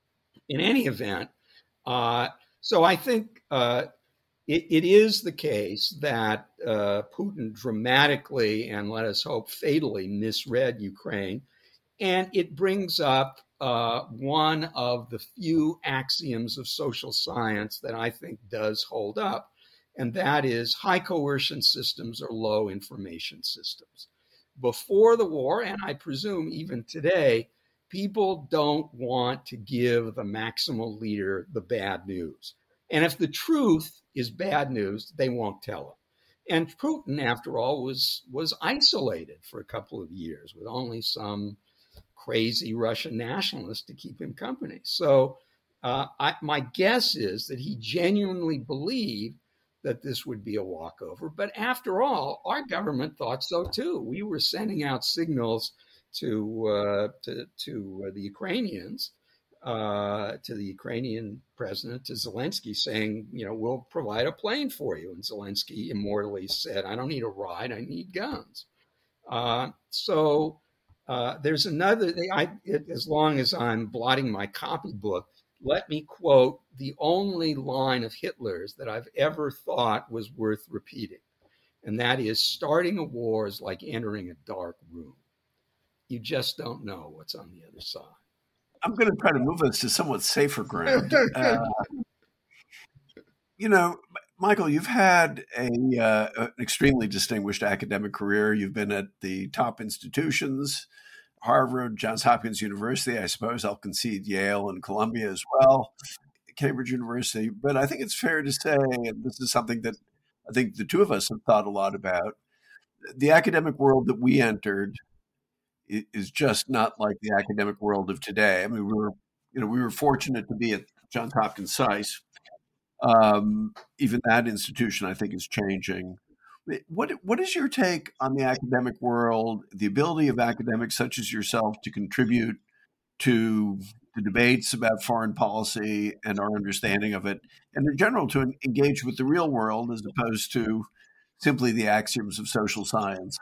In any event, uh, so I think uh, it, it is the case that uh, Putin dramatically, and let us hope fatally, misread Ukraine, and it brings up Uh, one of the few axioms of social science that I think does hold up, and that is high coercion systems are low information systems. Before the war, and I presume even today, people don't want to give the maximal leader the bad news. And if the truth is bad news, they won't tell it. And Putin, after all, was, was isolated for a couple of years with only some crazy Russian nationalists to keep him company. So Uh, I, my guess is that he genuinely believed that this would be a walkover. But after all, our government thought so too. We were sending out signals to uh, to, to uh, the Ukrainians, uh, to the Ukrainian president, to Zelensky, saying, you know, we'll provide a plane for you. And Zelensky immortally said, I don't need a ride, I need guns. Uh, so uh, there's another thing. I, it, as long as I'm blotting my copybook, let me quote the only line of Hitler's that I've ever thought was worth repeating. And that is, starting a war is like entering a dark room. You just don't know what's on the other side. I'm going to try to move us to somewhat safer ground. Uh, you know, Michael, you've had a, uh, an extremely distinguished academic career. You've been at the top institutions, Harvard, Johns Hopkins University, I suppose I'll concede Yale and Columbia as well, Cambridge University. But I think it's fair to say, and this is something that I think the two of us have thought a lot about, the academic world that we entered is just not like the academic world of today. I mean, we were, you know, we were fortunate to be at Johns Hopkins SAIS. Um, even that institution, I think, is changing. What what is your take on the academic world, the ability of academics such as yourself to contribute to the debates about foreign policy and our understanding of it, and in general to engage with the real world as opposed to simply the axioms of social science?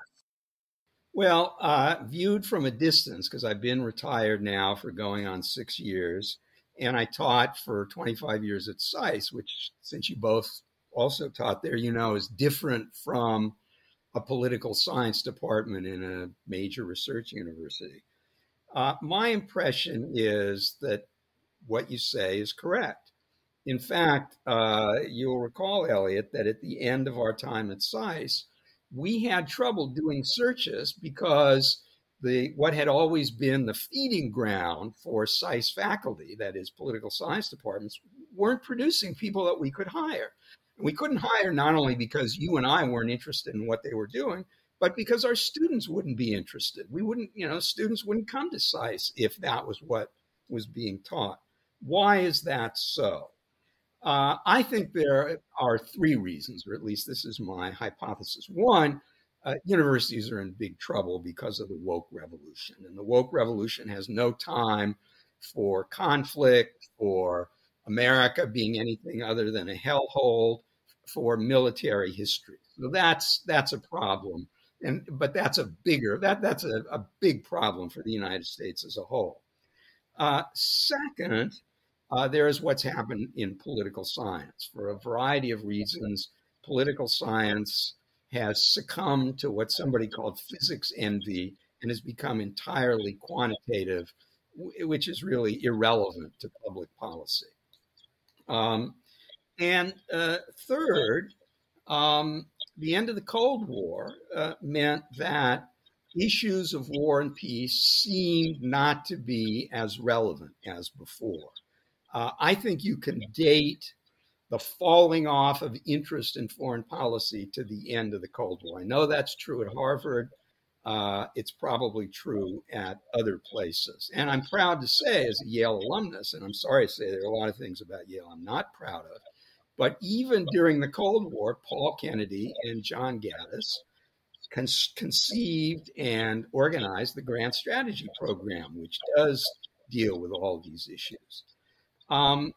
Well, uh, viewed from a distance, because I've been retired now for going on six years, and I taught for twenty-five years at SAIS, which, since you both also taught there, you know, is different from a political science department in a major research university. Uh, my impression is that what you say is correct. In fact, uh, you'll recall, Elliot, that at the end of our time at SAIS, we had trouble doing searches because the what had always been the feeding ground for SAIS faculty, that is political science departments, weren't producing people that we could hire. And we couldn't hire not only because you and I weren't interested in what they were doing, but because our students wouldn't be interested. We wouldn't, you know, students wouldn't come to SAIS if that was what was being taught. Why is that so? Uh, I think there are three reasons, or at least this is my hypothesis. One, uh, universities are in big trouble because of the woke revolution. And the woke revolution has no time for conflict, for America being anything other than a hellhole, for military history. So that's that's a problem. And but that's a bigger, that that's a, a big problem for the United States as a whole. Uh, second, Uh, there is what's happened in political science. For a variety of reasons, political science has succumbed to what somebody called physics envy and has become entirely quantitative, which is really irrelevant to public policy. Um, and uh, third, um, the end of the Cold War uh, meant that issues of war and peace seemed not to be as relevant as before. Uh, I think you can date the falling off of interest in foreign policy to the end of the Cold War. I know that's true at Harvard. Uh, it's probably true at other places. And I'm proud to say, as a Yale alumnus, and I'm sorry to say there are a lot of things about Yale I'm not proud of, but even during the Cold War, Paul Kennedy and John Gaddis con- conceived and organized the Grand Strategy Program, which does deal with all these issues. Um,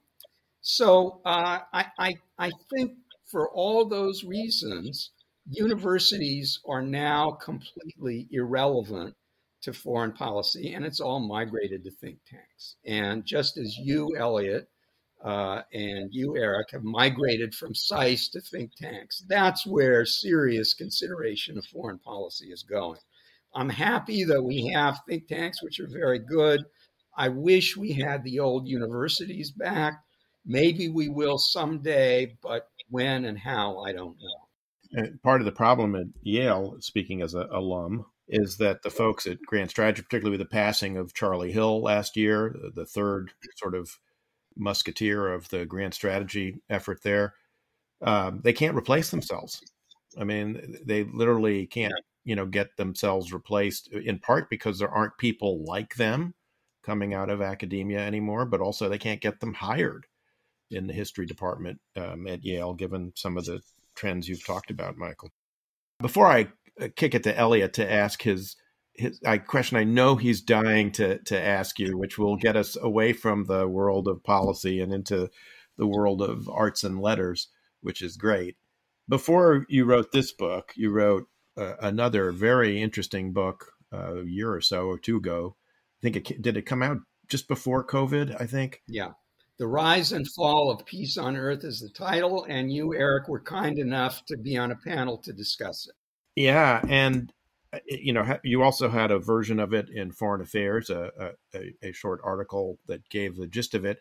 so uh, I, I, I think for all those reasons, universities are now completely irrelevant to foreign policy, and it's all migrated to think tanks. And just as you, Elliot, uh, and you, Eric, have migrated from SAIS to think tanks, that's where serious consideration of foreign policy is going. I'm happy that we have think tanks, which are very good. I wish we had the old universities back. Maybe we will someday, but when and how, I don't know. And part of the problem at Yale, speaking as an alum, is that the folks at Grand Strategy, particularly with the passing of Charlie Hill last year, the third sort of musketeer of the Grand Strategy effort there, um, they can't replace themselves. I mean, they literally can't, you know, get themselves replaced, in part because there aren't people like them coming out of academia anymore, but also they can't get them hired in the history department um, at Yale, given some of the trends you've talked about, Michael. Before I kick it to Elliot to ask his his I question I know he's dying to to ask you, which will get us away from the world of policy and into the world of arts and letters, which is great. Before you wrote this book, you wrote uh, another very interesting book uh, a year or so or two ago. I think it did it come out just before COVID, I think? Yeah. The Rise and Fall of Peace on Earth is the title, and you, Eric, were kind enough to be on a panel to discuss it. Yeah, and you know, you also had a version of it in Foreign Affairs, a, a, a short article that gave the gist of it.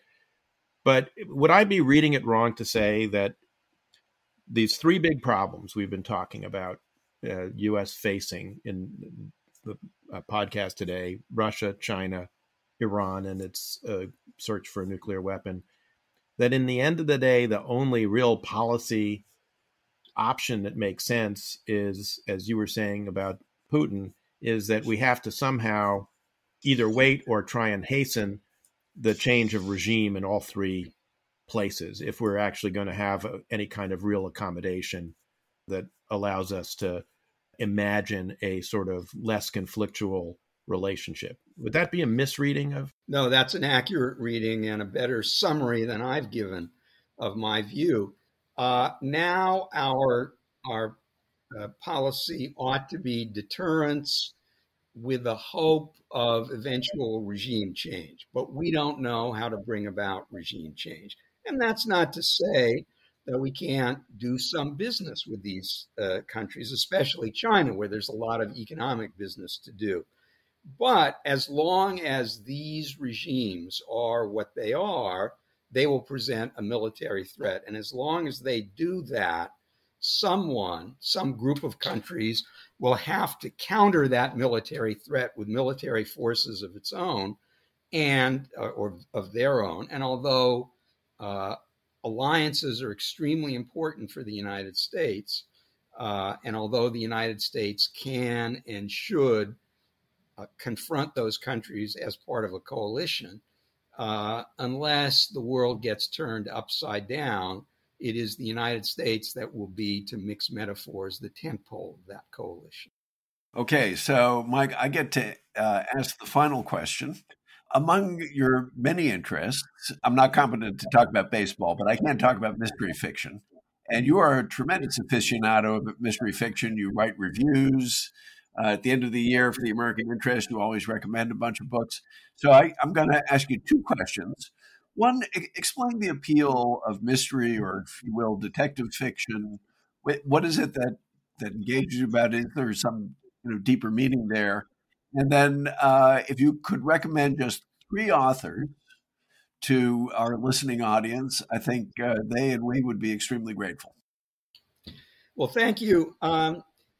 But would I be reading it wrong to say that these three big problems we've been talking about, uh, U S facing in the uh, podcast today, Russia, China, Iran, and its uh, search for a nuclear weapon, that in the end of the day, the only real policy option that makes sense is, as you were saying about Putin, is that we have to somehow either wait or try and hasten the change of regime in all three places if we're actually going to have a, any kind of real accommodation that allows us to imagine a sort of less conflictual relationship. Would that be a misreading of? No, that's an accurate reading and a better summary than I've given of my view. Uh, now our our uh, policy ought to be deterrence with the hope of eventual regime change, but we don't know how to bring about regime change. And that's not to say that we can't do some business with these uh, countries, especially China, where there's a lot of economic business to do. But as long as these regimes are what they are, they will present a military threat. And as long as they do that, someone, some group of countries will have to counter that military threat with military forces of its own and uh, or of their own. And although uh, alliances are extremely important for the United States, uh, and although the United States can and should Uh, confront those countries as part of a coalition, uh, unless the world gets turned upside down, it is the United States that will be, to mix metaphors, the tentpole of that coalition. Okay, so Mike, I get to uh, ask the final question. Among your many interests, I'm not competent to talk about baseball, but I can talk about mystery fiction. And you are a tremendous aficionado of mystery fiction. You write reviews. Uh, at the end of the year for the American Interest, you always recommend a bunch of books. So I, I'm going to ask you two questions. One, e- explain the appeal of mystery, or if you will, detective fiction. Wh- What is it that, that engages you about it? Is there some you know, deeper meaning there? And then uh, if you could recommend just three authors to our listening audience, I think uh, they and we would be extremely grateful. Well, thank you. Um,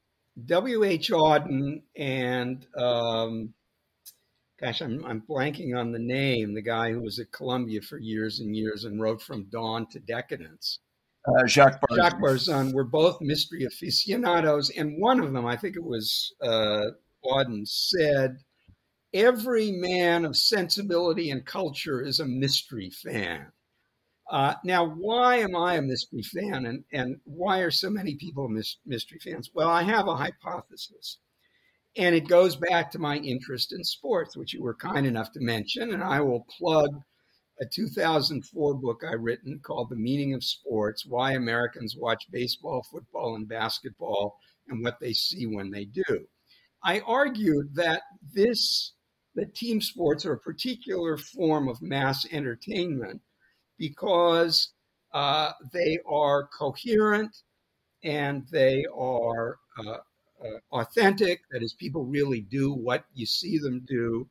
W H Auden and, um, gosh, I'm, I'm blanking on the name, the guy who was at Columbia for years and years and wrote From Dawn to Decadence. Uh, Jacques Barzun. Jacques Barzun were both mystery aficionados, and one of them, I think it was uh, Auden, said, every man of sensibility and culture is a mystery fan. Uh, now, why am I a mystery fan, and, and why are so many people mis- mystery fans? Well, I have a hypothesis, and it goes back to my interest in sports, which you were kind enough to mention, and I will plug a two thousand four book I written called The Meaning of Sports, Why Americans Watch Baseball, Football, and Basketball, and What They See When They Do. I argued that this, that team sports are a particular form of mass entertainment because uh, they are coherent and they are uh, uh, authentic. That is, people really do what you see them do.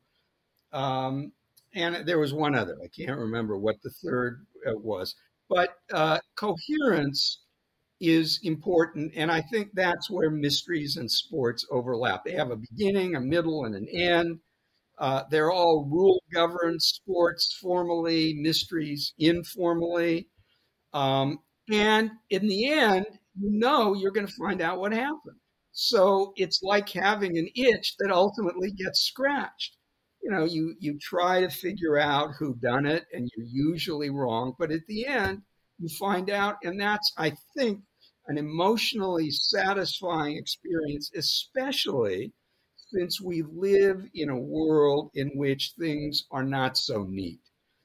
Um, and there was one other. I can't remember what the third uh, was. But uh, coherence is important, and I think that's where mysteries and sports overlap. They have a beginning, a middle, and an end. Uh, they're all rule-governed, sports formally, mysteries informally. Um, and in the end, you know you're going to find out what happened. So it's like having an itch that ultimately gets scratched. you know, you you try to figure out who done it, and you're usually wrong. But at the end, you find out, and that's, I think, an emotionally satisfying experience, especially since we live in a world in which things are not so neat.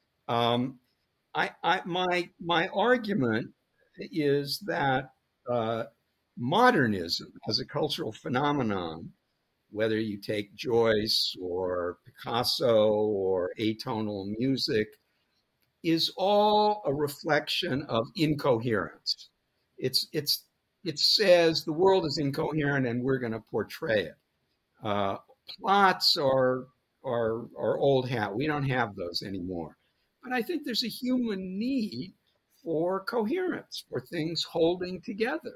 Um, I, I my my argument is that uh, modernism as a cultural phenomenon, whether you take Joyce or Picasso or atonal music, is all a reflection of incoherence. It's it's it says the world is incoherent and we're going to portray it. Uh, Plots are are are old hat. We don't have those anymore. But I think there's a human need for coherence, for things holding together.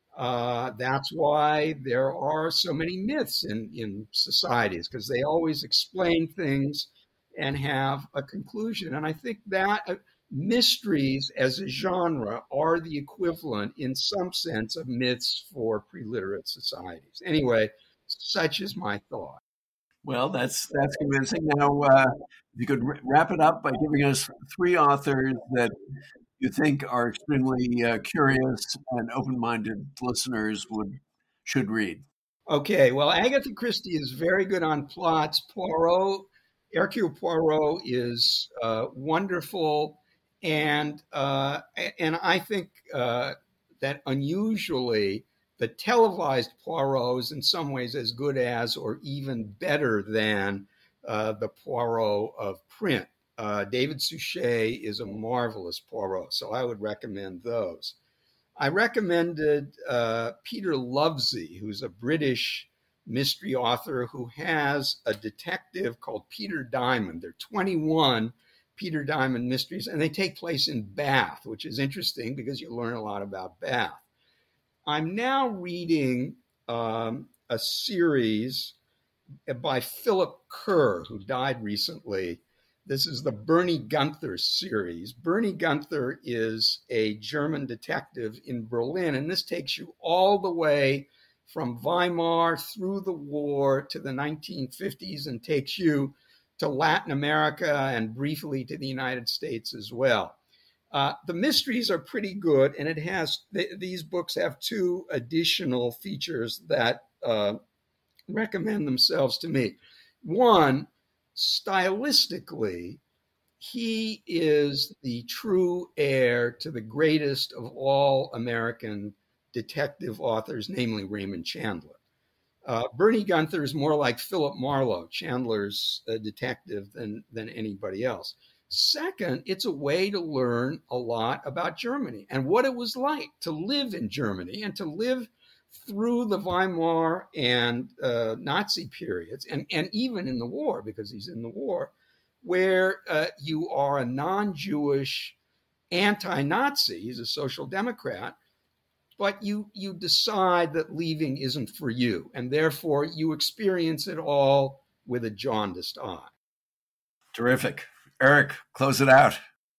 Uh, that's why there are so many myths in, in societies, because they always explain things and have a conclusion. And I think that uh, mysteries as a genre are the equivalent, in some sense, of myths for pre-literate societies. Anyway, such is my thought. Well, that's that's convincing. Now, uh, if you could wrap it up by giving us three authors that you think are extremely uh, curious and open-minded listeners would should read. Okay, well, Agatha Christie is very good on plots. Poirot, Hercule Poirot is uh, wonderful, and uh, and I think uh, that unusually the televised Poirot is in some ways as good as, or even better than, uh, the Poirot of print. Uh, David Suchet is a marvelous Poirot, so I would recommend those. I recommended uh, Peter Lovesey, who's a British mystery author who has a detective called Peter Diamond. There are twenty-one Peter Diamond mysteries, and they take place in Bath, which is interesting because you learn a lot about Bath. I'm now reading um, a series by Philip Kerr, who died recently. This is the Bernie Gunther series. Bernie Gunther is a German detective in Berlin, and this takes you all the way from Weimar through the war to the nineteen fifties and takes you to Latin America and briefly to the United States as well. Uh, the mysteries are pretty good, and it has th- these books have two additional features that uh, recommend themselves to me. One, stylistically, he is the true heir to the greatest of all American detective authors, namely Raymond Chandler. Uh, Bernie Gunther is more like Philip Marlowe, Chandler's uh, detective, than, than anybody else. Second, it's a way to learn a lot about Germany and what it was like to live in Germany and to live through the Weimar and uh, Nazi periods, and, and even in the war, because he's in the war, where uh, you are a non-Jewish anti-Nazi, he's a social democrat, but you, you decide that leaving isn't for you, and therefore you experience it all with a jaundiced eye. Terrific. Eric, close it out.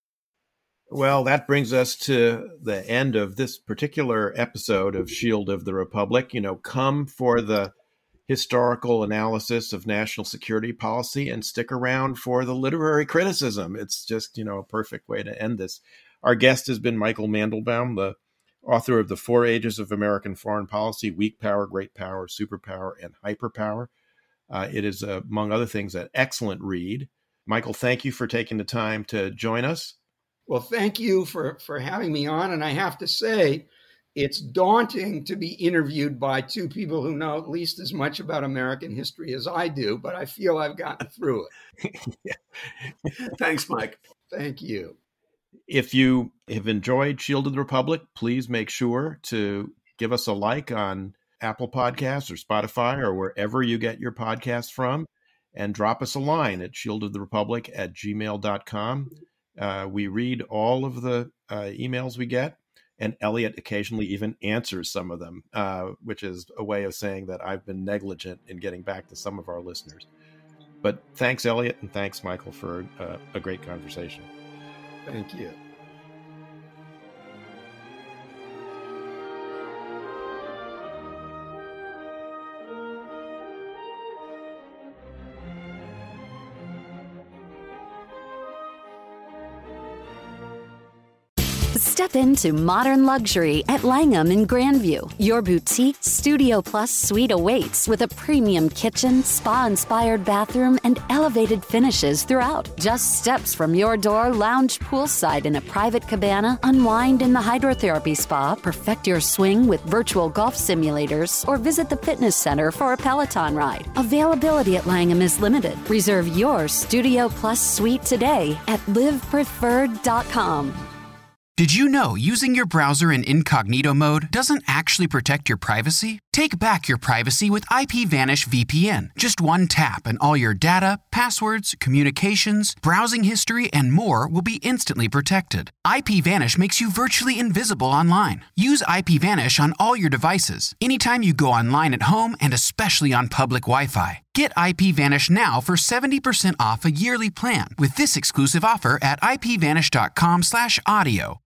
Well, that brings us to the end of this particular episode of Shield of the Republic. You know, come for the historical analysis of national security policy and stick around for the literary criticism. It's just, you know, a perfect way to end this. Our guest has been Michael Mandelbaum, the author of The Four Ages of American Foreign Policy: Weak Power, Great Power, Superpower, and Hyperpower. Uh, it is, uh, among other things, an excellent read. Michael, thank you for taking the time to join us. Well, thank you for, for having me on. And I have to say, it's daunting to be interviewed by two people who know at least as much about American history as I do, but I feel I've gotten through it. Yeah. Thanks, Mike. Thank you. If you have enjoyed Shield of the Republic, please make sure to give us a like on Apple Podcasts or Spotify or wherever you get your podcasts from, and drop us a line at shieldoftherepublic at gmail dot com. Uh, we read all of the uh, emails we get, and Elliot occasionally even answers some of them, uh, which is a way of saying that I've been negligent in getting back to some of our listeners. But thanks, Elliot, and thanks, Michael, for uh, a great conversation. Thank you. Step into modern luxury at Langham in Grandview. Your boutique Studio Plus suite awaits with a premium kitchen, spa-inspired bathroom, and elevated finishes throughout. Just steps from your door, lounge poolside in a private cabana, unwind in the hydrotherapy spa, perfect your swing with virtual golf simulators, or visit the fitness center for a Peloton ride. Availability at Langham is limited. Reserve your Studio Plus suite today at live preferred dot com. Did you know using your browser in incognito mode doesn't actually protect your privacy? Take back your privacy with IPVanish V P N. Just one tap and all your data, passwords, communications, browsing history, and more will be instantly protected. IPVanish makes you virtually invisible online. Use IPVanish on all your devices, anytime you go online at home and especially on public Wi-Fi. Get IPVanish now for seventy percent off a yearly plan with this exclusive offer at ipvanish.com slash audio.